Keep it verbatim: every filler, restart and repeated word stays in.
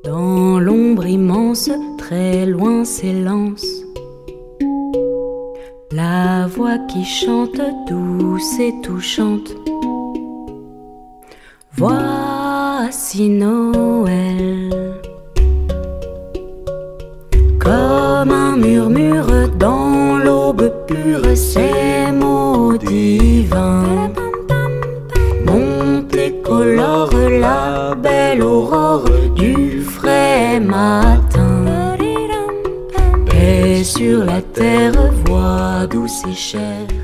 Dans l'ombre immense, très loin s'élance la voix qui chante, douce et touchante. Voici Noël, comme un murmure dans l'aube pure, ces mots divins montent et colorent la belle aurore du frais matin. Paix sur la terre, voix douce et chère,